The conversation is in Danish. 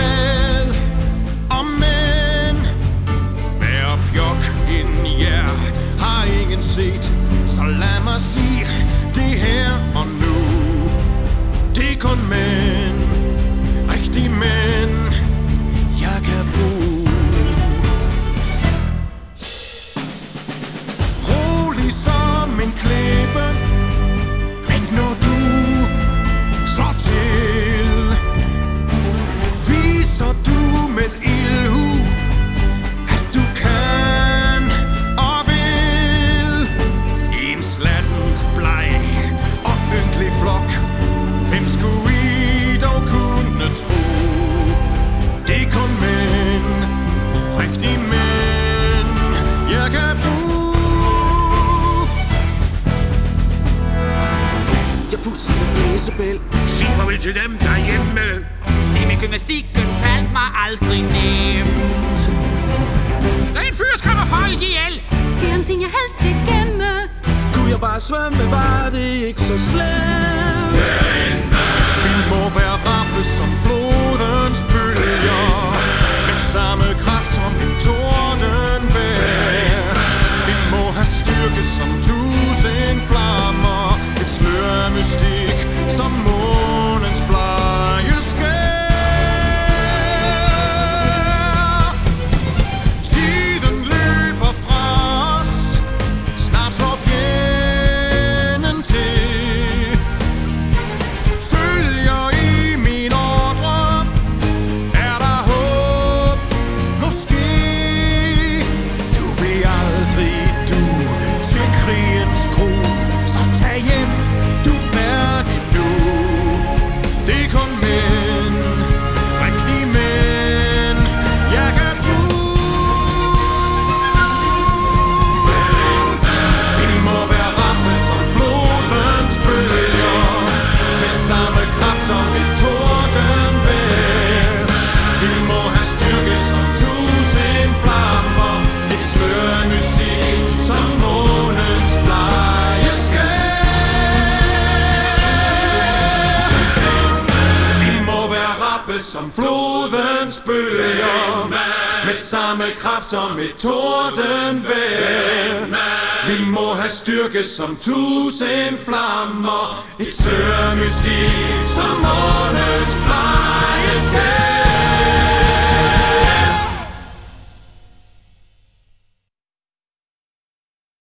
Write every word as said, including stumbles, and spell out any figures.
hvad og men. Hver pjok ind jer har ingen set, så lad mig sige det her og nu. Det er kun mænd, rigtige mænd, jeg kan bruge. Rolig som en klippe, men når du slår til, viser du med ildhu, at du kan og vil. En slatten, bleg og ynkelig flok, hvem skulle I dog kunne tro? Det er kun mænd, rigtige mænd, jeg kan bruge. Jeg puster som en blæsebæl. Sig farvel til dem derhjemme. Det med gymnastikken faldt mig aldrig nemt. Der er en fyr skræmmer folk ihjel. Siger en ting, jeg helst vil gemme. Kunne jeg bare svømme, var det ikke så slemt. Vi må være rappe som flodens bølger, med samme kraft som en tordenvejr. Vi må have styrke som tusind flammer, et slør af mystik som månens blege skær. Tiden løber fra os, snart slår fjenden til. Følger I min ordre, er der håb, måske. Du vil aldrig du til krigens gru, så tag hjem, du er færdig nu. Det er kun mænd, rigtige mænd, jeg kan bruge. Vi må være rappe som flodens bølger, med samme kraft som et tordenvejr. Vi må have styrke som tusind flammer, et slør af mystik som månens blege skær. Vi må være rappe som flodens bølger, med samme kraft som et tordenvejr. Vi må have styrke som tusind flammer, et slør af mystik som månens